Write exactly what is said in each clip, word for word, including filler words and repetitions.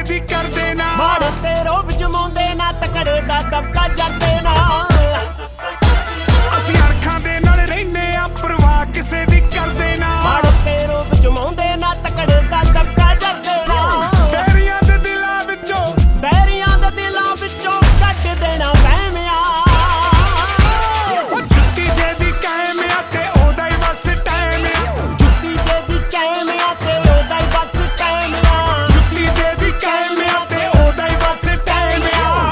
ਦੀ ਕਰਦੇ ਨਾ ਮਾੜੇ ਤੇ ਰੋਬ ਜਮਾਉਂਦੇ ਨਾ ਤਕੜੇ ਦਾ ਦਬਕਾ ਜਾਂਦੇ ਨਾ ਅਸੀਂ ਅਣਖਾਂ ਦੇ ਨਾਲ ਰਹਿੰਦੇ ਆ ਪਰਵਾਹ ਕਿਸੇ ਦੀ ਕਰਦੇ ਨਾ ਮਾੜੇ ਤੇ ਰੋਬ ਜਮਾਉਂਦੇ ਨਾ ਤਕੜੇ ਦਾ ਦਬਕਾ ਜਾਂਦੇ ਨਾ ਬੈਰੀਆਂ ਦੇ ਦਿਲਾਂ ਵਿੱਚੋਂ ਬੈਰੀਆਂ ਦੇ ਦਿਲਾਂ ਵਿੱਚੋਂ ਕੱਢ ਦੇਣਾ ਵਹਿਮਿਆ ਉਹ ਜੁੱਤੀ ਜੇ ਦੀ ਕਾਇਮ ਆ ਤੇ ਉਹਦਾ ਹੀ ਬਸ ਟਾਈਮ ਆ ਜੁੱਤੀ ਜੇ ਦੀ ਕਾਇਮ ਆ ਤੇ ਉਹਦਾ ਹੀ ਬਸ ਟਾਈਮ ਆ ਜੁੱਤੀ ਜੇ ਦੀ ਕਾਇਮ ਆ ਤੇ ਉਹਦਾ ਹੀ ਬਸ ਟਾਈਮ ਆ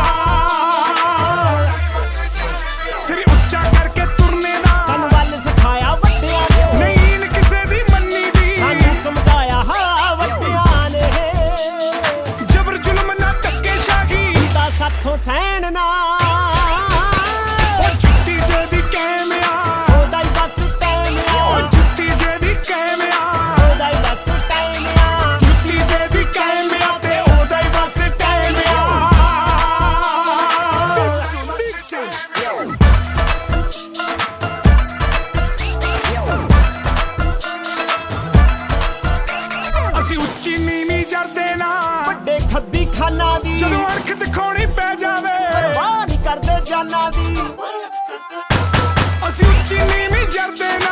ਸਿਰ ਉੱਚਾ ਕਰਕੇ ਤੁਰਨੇ ਦਾ ਸਾਨੂੰ ਵੱਲ ਸਿਖਾਇਆ ਵੱਡਿਆਂ ਨੇ ਨਹੀਂ ਕਿਸੇ ਦੀ ਮੰਨੀ ਦੀ ਸਾਨੂੰ ਸਮਝਾਇਆ ਹਾਂ ਵੱਡਿਆਂ ਨੇ ਜਬਰ ਜ਼ੁਲਮ ਨਾ ਧੱਕੇਸ਼ਾਹੀ ਤਾਂ ਸਾਥੋਂ ਸਹਿਣ ਨਾ ਉਹ ਜੁੱਤੀ ਜੇ ਦੀ ਕਾਇਮ ਆ ਉਹਦਾ ਹੀ ਬਸ ਟਾਈਮ ਆ ਉਹ ਜੁੱਤੀ ਜੇ ਦੀ ਕਾਇਮ ਆ ਉਹਦਾ ਹੀ ਬਸ ਟਾਈਮ ਆ ਜੁੱਤੀ ਜੇ ਦੀ ਕਾਇਮ ਆ ਤੇ ਉਹਦਾ ਹੀ ਬਸ ਟਾਈਮ ਆ ਅਸੀਂ ਉੱਚੀ ਨੀਵੀਂ ਜਰਦੇ ਨਾ ਵੱਡੇ ਖੱਬੀ ਖਾਨਾ ਦੀ ਜਦੋਂ ਅਣਖ ਦਿਖਾਉਣੀ ਪੈ ਜਾਵੇ ਪਰਵਾਹ ਨਹੀਂ ਕਰਦੇ ਜਾਨਾਂ ਦੀ ਅਸੀਂ ਉੱਚੀ ਨੀਵੀਂ ਜਰਦੇ ਨਾ